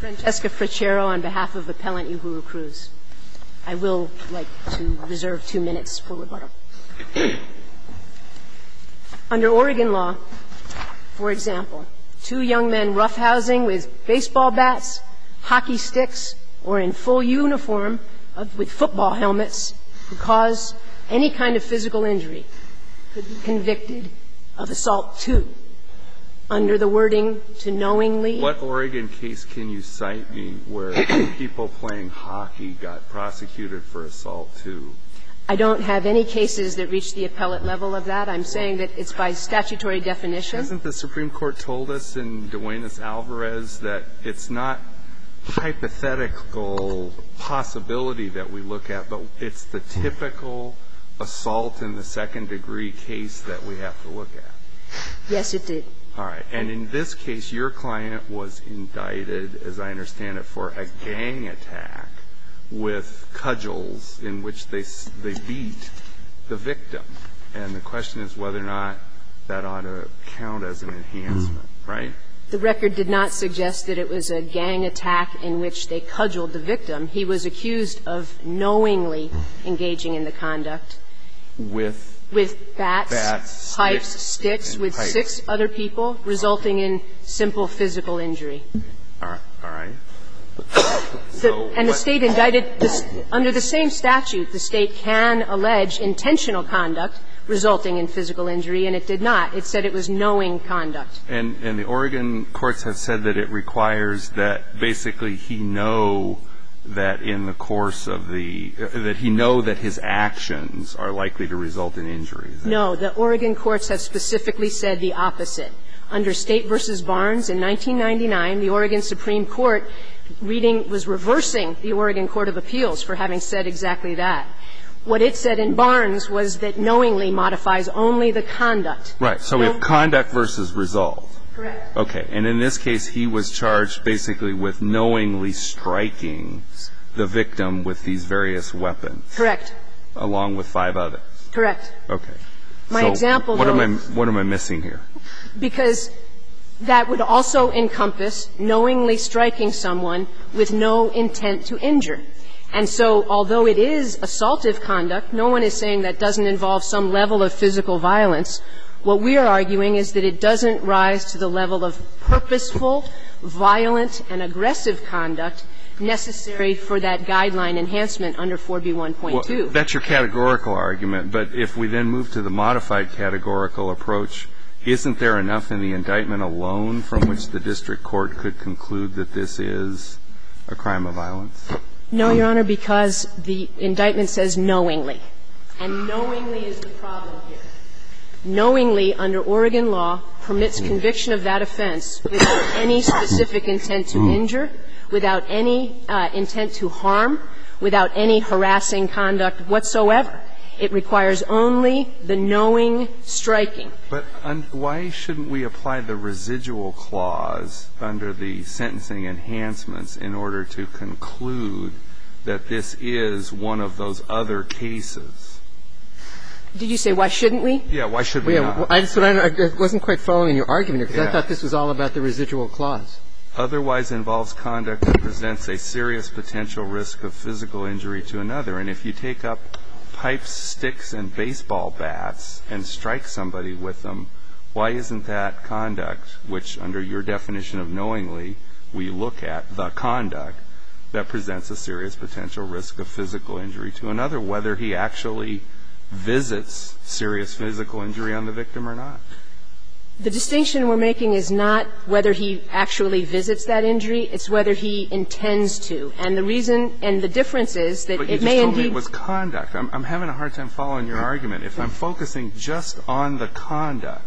Francesca Frachero on behalf of Appellant Uhuru Cruz. I will like to reserve 2 minutes for rebuttal. Under Oregon law, for example, 2 young men roughhousing with baseball bats, hockey sticks, or in full uniform with football helmets who cause any kind of physical injury could be convicted of assault 2 under the wording to knowingly. What Oregon case can you cite me where people playing hockey got prosecuted for assault 2? I don't have any cases that reach the appellate level of that. I'm saying that it's by statutory definition. Hasn't the Supreme Court told us in Duenas-Alvarez that it's not hypothetical possibility that we look at, but it's the typical assault in the second-degree case that we have to look at? Yes, it did. All right. And in this case, your client was indicted, as I understand it, for a gang attack with cudgels in which they beat the victim. And the question is whether or not that ought to count as an enhancement, right? The record did not suggest that it was a gang attack in which they cudgeled the victim. He was accused of knowingly engaging in the conduct. With bats, pipes, sticks, with pipes. 6 other people, resulting in simple physical injury. All right. And the State indicted under the same statute, the State can allege intentional conduct resulting in physical injury, and it did not. It said it was knowing conduct. And the Oregon courts have said that it requires that basically he know that in the course of that he know that his actions are likely to result in injury. No, the Oregon courts have specifically said the opposite. Under State v. Barnes in 1999, the Oregon Supreme Court was reversing the Oregon Court of Appeals for having said exactly that. What it said in Barnes was that knowingly modifies only the conduct. Right. So we have conduct versus result. Correct. Okay. And in this case, he was charged basically with knowingly striking the victim with these various weapons. Correct. Along with 5 others. Correct. Okay. My example, what am I missing here? Because that would also encompass knowingly striking someone with no intent to injure. And so although it is assaultive conduct, no one is saying that doesn't involve some level of physical violence. What we are arguing is that it doesn't rise to the level of purposeful, violent, and aggressive conduct necessary for that guideline enhancement under 4B1.2. Well, that's your categorical argument. But if we then move to the modified categorical approach, isn't there enough in the indictment alone from which the district court could conclude that this is a crime of violence? No, Your Honor, because the indictment says knowingly. And knowingly is the problem here. Knowingly, under Oregon law, permits conviction of that offense without any specific intent to injure, without any intent to harm, without any harassing conduct whatsoever. It requires only the knowing striking. But why shouldn't we apply the residual clause under the sentencing enhancements in order to conclude that this is one of those other cases? Did you say why shouldn't we? Yeah, why should we not? I wasn't quite following your argument because I thought this was all about the residual clause. Otherwise involves conduct that presents a serious potential risk of physical injury to another. And if you take up pipes, sticks, and baseball bats and strike somebody with them, why isn't that conduct, which under your definition of knowingly, we look at the conduct that presents a serious potential risk of physical injury to another, whether he actually visits serious physical injury on the victim or not? The distinction we're making is not whether he actually visits that injury, it's whether he intends to. And the reason and the difference is that it may indeed. But you just told me it was conduct. I'm having a hard time following your argument. If I'm focusing just on the conduct,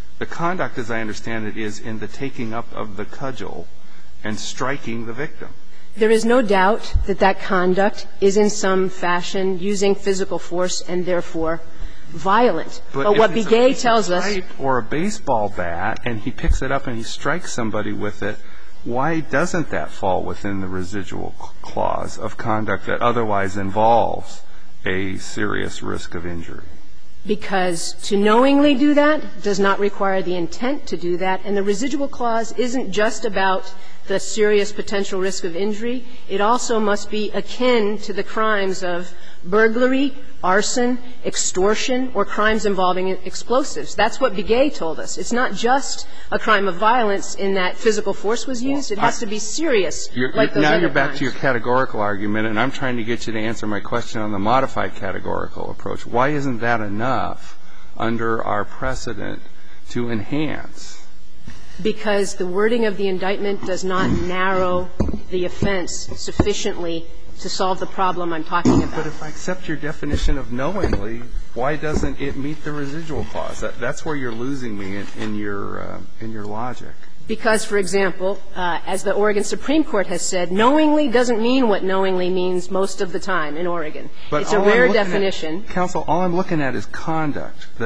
as I understand it, is in the taking up of the cudgel and striking the victim. There is no doubt that that conduct is in some fashion using physical force and therefore violent. But what Begay tells us. If it's a pipe or a baseball bat and he picks it up and he strikes somebody with it, why doesn't that fall within the residual clause of conduct that otherwise involves a serious risk of injury? Because to knowingly do that does not require the intent to do that, and the residual clause isn't just about the serious potential risk of injury, it also must be akin to the crimes of burglary, arson, extortion, or crimes involving explosives. That's what Begay told us. It's not just a crime of violence in that physical force was used. It has to be serious, like those now other you're back crimes. to your categorical argument, and I'm trying to get you to answer my question on the modified categorical approach. Why isn't that enough under our precedent to enhance? Because the wording of the indictment does not narrow the offense sufficiently to solve the problem I'm talking about. But if I accept your definition of knowingly, why doesn't it meet the residual clause? That's where you're losing me in your logic. Because, for example, as the Oregon Supreme Court has said, knowingly doesn't mean what knowingly means most of the time in Oregon. But it's a rare definition. Counsel, all I'm looking at is conduct, the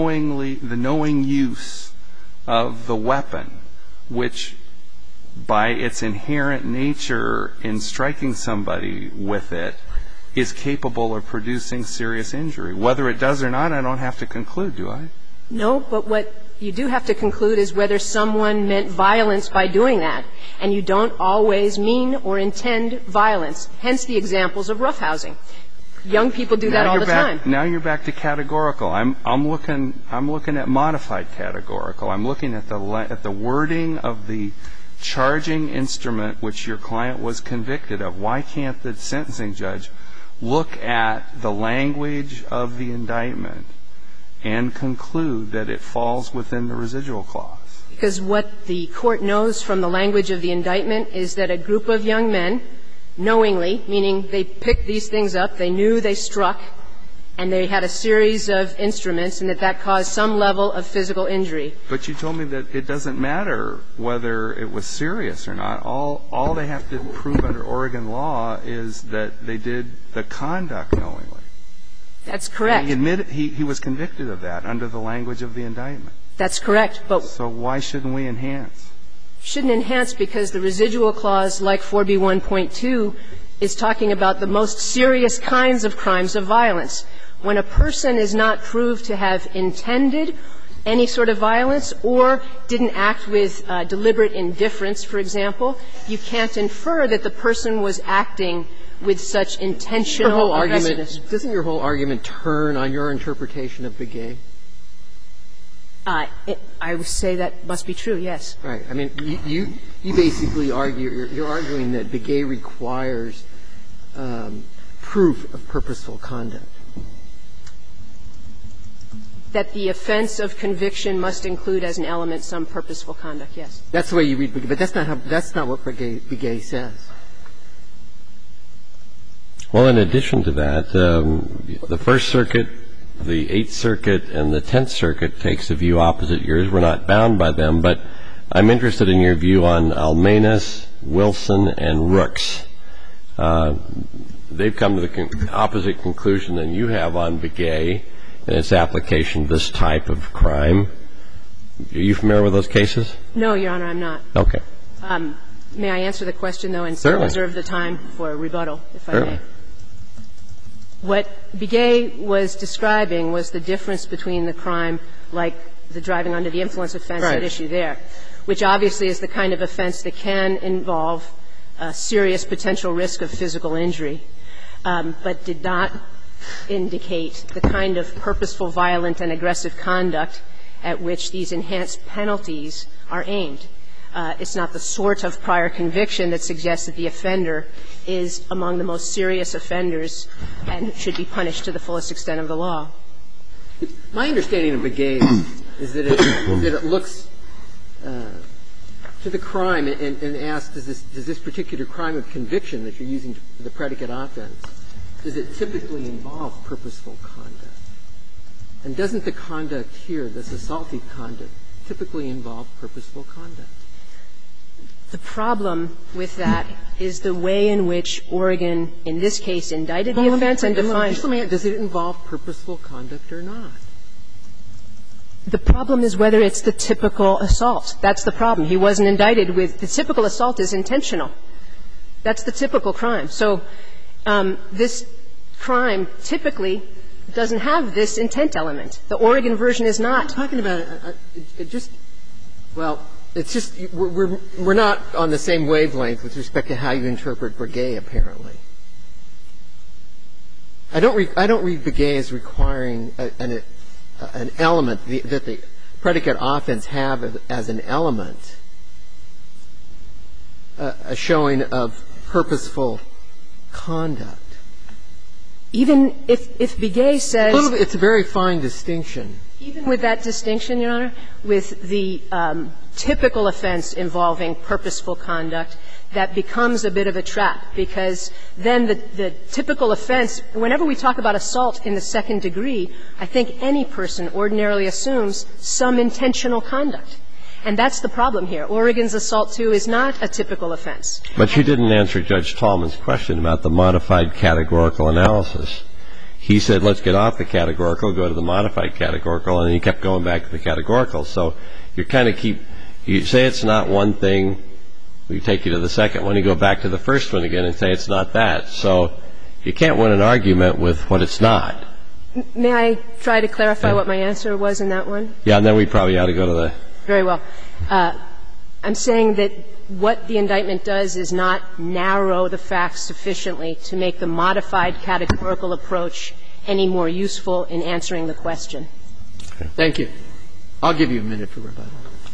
knowing use of the weapon, which by its inherent nature in striking somebody with it is capable of producing serious injury. Whether it does or not, I don't have to conclude, do I? No, but what you do have to conclude is whether someone meant violence by doing that. And you don't always mean or intend violence, hence the examples of roughhousing. Young people do that all the time. Now you're back to categorical. I'm looking at modified categorical. I'm looking at the wording of the charging instrument which your client was convicted of. Why can't the sentencing judge look at the language of the indictment and conclude that it falls within the residual clause? Because what the Court knows from the language of the indictment is that a group of young men knowingly, meaning they picked these things up, they knew they struck, and they had a series of instruments, and that caused some level of physical injury. But you told me that it doesn't matter whether it was serious or not. All they have to prove under Oregon law is that they did the conduct knowingly. That's correct. And he admitted he was convicted of that under the language of the indictment. That's correct. But so why shouldn't we enhance? Shouldn't enhance because the residual clause, like 4B1.2, is talking about the most serious kinds of crimes of violence. When a person is not proved to have intended any sort of violence or didn't act with deliberate indifference, for example, you can't infer that the person was acting with such intentional aggressiveness. Doesn't your whole argument turn on your interpretation of Begay? I would say that must be true, yes. Right. I mean, you basically argue, you're arguing that Begay requires proof of purposeful conduct. That the offense of conviction must include as an element some purposeful conduct, yes. That's the way you read Begay, but that's not what Begay says. Well, in addition to that, the First Circuit, the Eighth Circuit, and the Tenth Circuit takes a view opposite yours. We're not bound by them, but I'm interested in your view on Almanis, Wilson, and Rooks. They've come to the opposite conclusion than you have on Begay and its application to this type of crime. Are you familiar with those cases? No, Your Honor, I'm not. Okay. May I answer the question, though, and Certainly. reserve the time for rebuttal, if I Certainly. may? What Begay was describing was the difference between the crime like the driving under the influence offense at issue there, which obviously is the kind of offense that can involve a serious potential risk of physical injury, but did not indicate the kind of purposeful, violent, and aggressive conduct at which these enhanced penalties are aimed. It's not the sort of prior conviction that suggests that the offender is among the most serious offenders and should be punished to the fullest extent of the law. My understanding of Begay is that it looks to the crime and asks, does this particular crime of conviction that you're using for the predicate offense, does it typically involve purposeful conduct? And doesn't the conduct here, this assaultive conduct, typically involve purposeful conduct? The problem with that is the way in which Oregon, in this case, indicted the offense and defined it. Does it involve purposeful conduct or not? The problem is whether it's the typical assault. That's the problem. He wasn't indicted with the typical assault is intentional. That's the typical crime. So this crime typically doesn't have this intent element. The Oregon version is not. I'm talking about just, well, It's just we're not on the same wavelength with respect to how you interpret Begay, apparently. I don't read Begay as requiring an element that the predicate offense have as an element, a showing of purposeful conduct. Even if Begay says – it's a very fine distinction. Even with that distinction, Your Honor, with the typical offense involving purposeful conduct, that becomes a bit of a trap, because then the typical offense, whenever we talk about assault in the second degree, I think any person ordinarily assumes some intentional conduct. And that's the problem here. Oregon's assault, too, is not a typical offense. But you didn't answer Judge Tallman's question about the modified categorical analysis. He said, let's get off the categorical, go to the modified categorical, and he kept going back to the categorical. So you kind of you say it's not one thing, we take you to the second one, you go back to the first one again and say it's not that. So you can't win an argument with what it's not. May I try to clarify what my answer was in that one? Yeah, and then we probably ought to go to the... Very well. I'm saying that what the indictment does is not narrow the facts sufficiently to make the modified categorical approach any more useful in answering the question. Okay. Thank you. I'll give you a minute for rebuttal.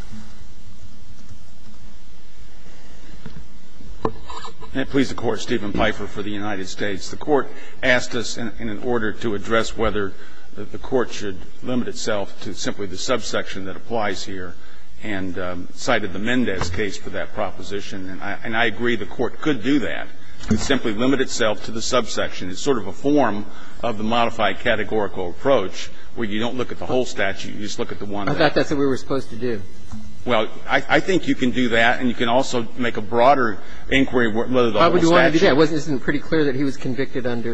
May it please the Court, Stephen Pfeiffer for the United States. The Court asked us in order to address whether the Court should limit itself to simply the subsection that applies here, and cited the Mendez case for that proposition. And I agree the Court could do that. It could simply limit itself to the subsection. It's sort of a form of the modified categorical approach where you don't look at the whole statute, you just look at the one. I thought that's what we were supposed to do. Well, I think you can do that, and you can also make a broader inquiry whether the whole statute. Why would you want to do that? Isn't it pretty clear that he was convicted under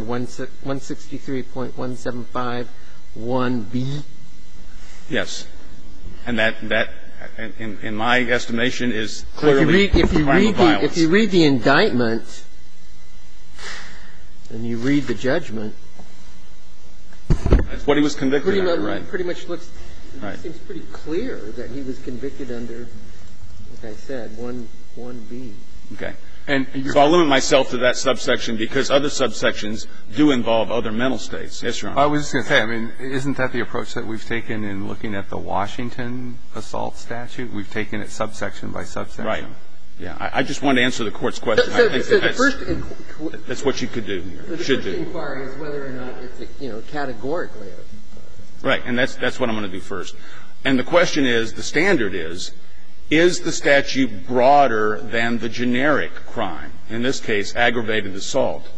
163.175(1)(b)? Yes. And that in my estimation, is clearly a crime of violence. If you read the indictment and you read the judgment, that's what he was convicted under, right? Pretty much looks, it seems pretty clear that he was convicted under, like I said, 1B. Okay. So I'll limit myself to that subsection because other subsections do involve other mental states. Yes, Your Honor. I was just going to say, I mean, isn't that the approach that we've taken in looking at the Washington assault statute? We've taken it subsection by subsection. Right. Yeah. I just wanted to answer the Court's question. I think that's what you could do here, should do. The first inquiry is whether or not it's, categorically. Right. And that's what I'm going to do first. And the question is, the standard is the statute broader than the generic crime? In this case, aggravated assault.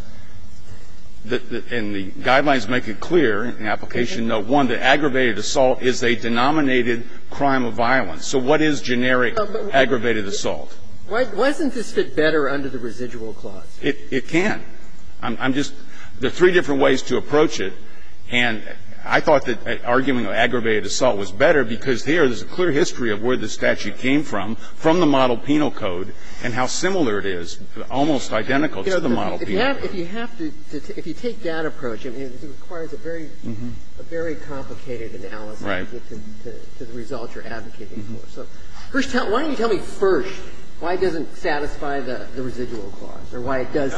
And the guidelines make it clear in Application Note 1 that aggravated assault is a denominated crime of violence. So what is generic aggravated assault? Why doesn't this fit better under the residual clause? It can. There are three different ways to approach it. And I thought that arguing aggravated assault was better because there's a clear history of where the statute came from the Model Penal Code, and how similar it is, almost identical to the Model Penal Code. If you take that approach, I mean, it requires a very complicated analysis to get to the result you're advocating for. So first, why don't you tell me first why it doesn't satisfy the residual clause, or why it does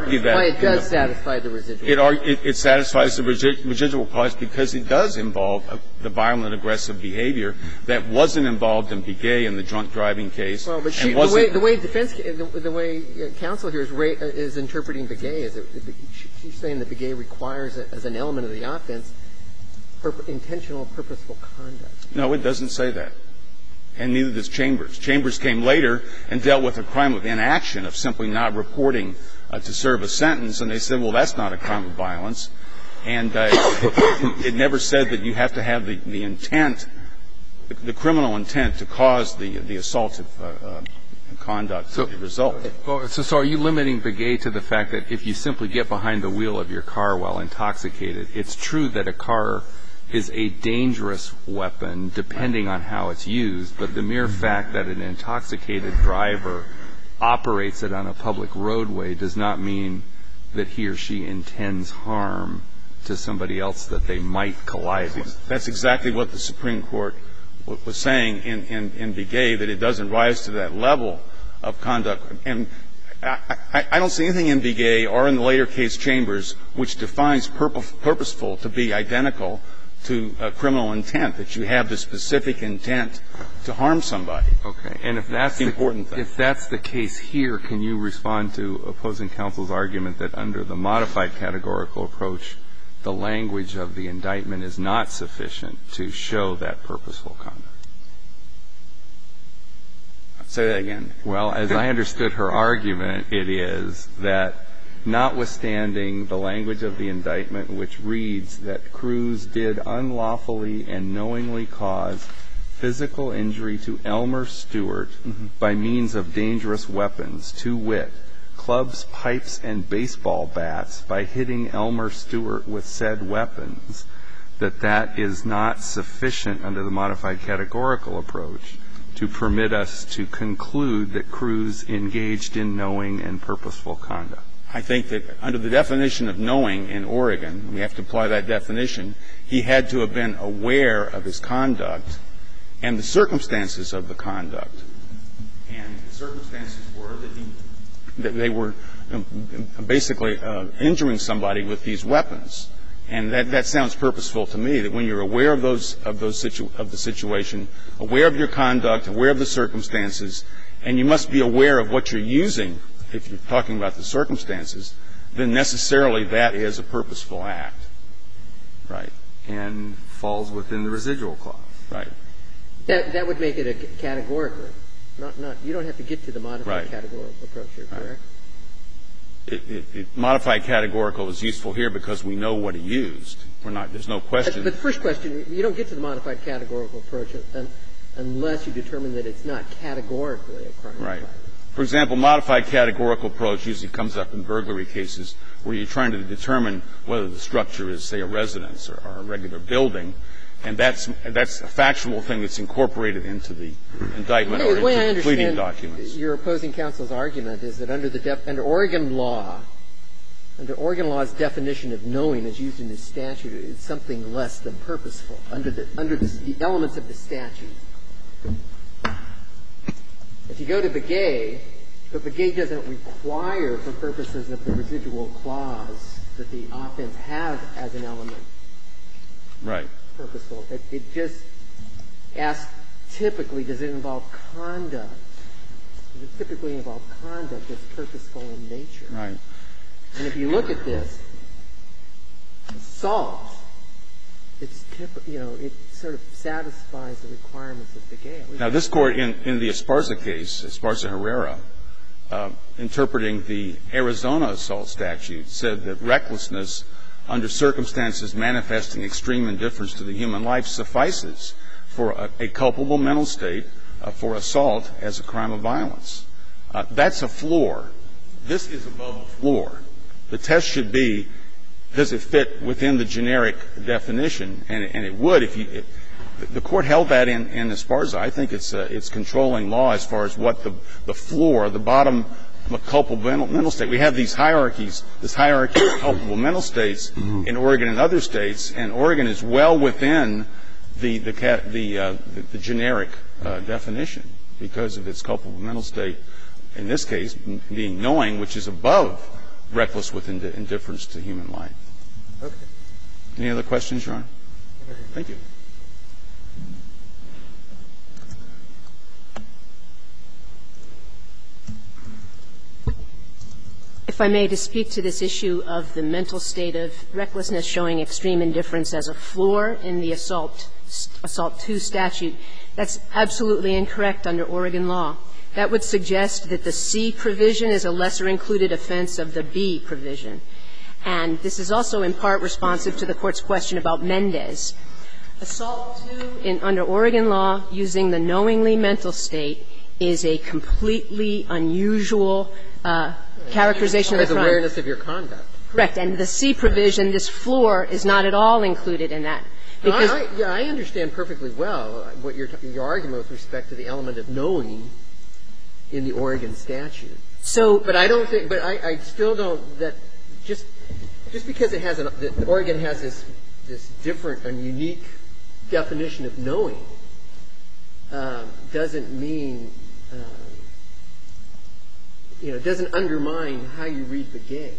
satisfy the residual clause? It satisfies the residual clause because it does involve the violent, aggressive behavior that wasn't involved in Begay in the drunk driving case. Well, but the way counsel here is interpreting Begay is that she's saying that Begay requires as an element of the offense intentional, purposeful conduct. No, it doesn't say that. And neither does Chambers. Chambers came later and dealt with a crime of inaction, of simply not reporting to serve a sentence, and they said, well, that's not a crime of violence. And it never said that you have to have the intent, the criminal intent to cause the assaultive conduct to result. So are you limiting Begay to the fact that if you simply get behind the wheel of your car while intoxicated, it's true that a car is a dangerous weapon depending on how it's used, but the mere fact that an intoxicated driver operates it on a public roadway does not mean that he or she intends harm to somebody else that they might collide with? That's exactly what the Supreme Court was saying in Begay that it doesn't rise to that level of conduct. And I don't see anything in Begay or in the later case Chambers which defines purposeful to be identical to criminal intent, that you have the specific intent to harm somebody. Okay. And if that's the important thing. If that's the case here, can you respond to opposing counsel's argument that under the modified categorical approach, the language of the indictment is not sufficient to show that purposeful conduct? Say that again. Well, as I understood her argument, it is that notwithstanding the language of the indictment, which reads that Cruz did unlawfully and knowingly cause physical injury to Elmer Stewart by means of dangerous weapons, to wit, clubs, pipes, and baseball bats, by hitting Elmer Stewart with said weapons, that is not sufficient under the modified categorical approach to permit us to conclude that Cruz engaged in knowing and purposeful conduct. I think that under the definition of knowing in Oregon, we have to apply that definition, he had to have been aware of his conduct and the circumstances of the conduct. And the circumstances were that they were basically injuring somebody with these weapons. And that sounds purposeful to me, that when you're aware of the situation, aware of your conduct, aware of the circumstances, and you must be aware of what you're using if you're talking about the circumstances, then necessarily that is a purposeful act. Right. And falls within the residual clause. Right. That would make it a categorically. You don't have to get to the modified categorical approach here, correct? Modified categorical is useful here because we know what he used. There's no question. But the first question, you don't get to the modified categorical approach unless you determine that it's not categorically a crime. Right. For example, modified categorical approach usually comes up in burglary cases where you're trying to determine whether the structure is, say, a residence or a regular building. And that's a factual thing that's incorporated into the indictment or into the pleading documents. The way I understand your opposing counsel's argument is that under Oregon law, under Oregon law's definition of knowing as used in the statute, it's something less than purposeful under the elements of the statute. If you go to Begay, but Begay doesn't require for purposes of the residual clause that the offense have as an element. Right. Purposeful. It just asks typically, does it involve conduct? Does it typically involve conduct that's purposeful in nature? Right. And if you look at this, assault, it sort of satisfies the requirements of Begay. Now, this Court in the Esparza case, Esparza-Herrera, interpreting the Arizona assault statute, said that recklessness under circumstances manifesting extreme indifference to the human life suffices for a culpable mental state for assault as a crime of violence. That's a floor. This is above the floor. The test should be, does it fit within the generic definition? And it would if the Court held that in Esparza. I think it's controlling law as far as what the floor, the bottom culpable mental state. We have these hierarchies, this hierarchy of culpable mental states in Oregon and other states, and Oregon is well within the generic definition because of its culpable mental state, in this case being knowing, which is above reckless with indifference to human life. Okay. Any other questions, Your Honor? Thank you. If I may, to speak to this issue of the mental state of recklessness showing extreme indifference as a floor in the Assault 2 statute, that's absolutely incorrect under Oregon law. That would suggest that the C provision is a lesser included offense of the B provision. And this is also in part responsive to the Court's question about Mendez. Assault 2 under Oregon law using the knowingly mental state is a completely unusual characterization of the crime. Awareness of your conduct. Correct. And the C provision, this floor, is not at all included in that. Because I understand perfectly well what your argument with respect to the element of knowing in the Oregon statute. But I don't think, but I still don't, that just because it has that Oregon has this different and unique definition of knowing doesn't mean, doesn't undermine how you read Begay.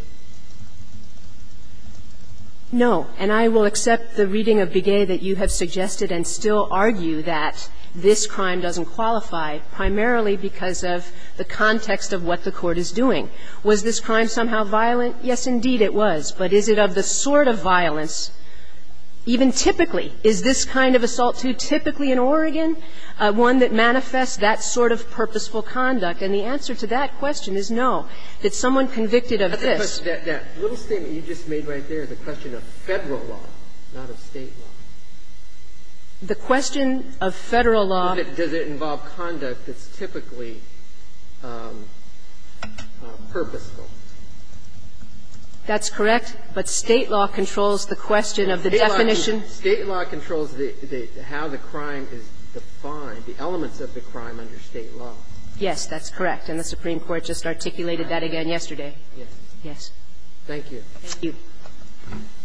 No. And I will accept the reading of Begay that you have suggested and still argue that this crime doesn't qualify, primarily because of the context of what the Court is doing. Was this crime somehow violent? Yes, indeed it was. But is it of the sort of violence, even typically, is this kind of assault typically in Oregon one that manifests that sort of purposeful conduct? And the answer to that question is no, that someone convicted of this. That little statement you just made right there is a question of Federal law, not of State law. The question of Federal law. Does it involve conduct that's typically purposeful? That's correct, but State law controls the question of the definition. State law controls how the crime is defined, the elements of the crime under State law. Yes, that's correct, and the Supreme Court just articulated that again yesterday. Yes. Yes. Thank you. Thank you.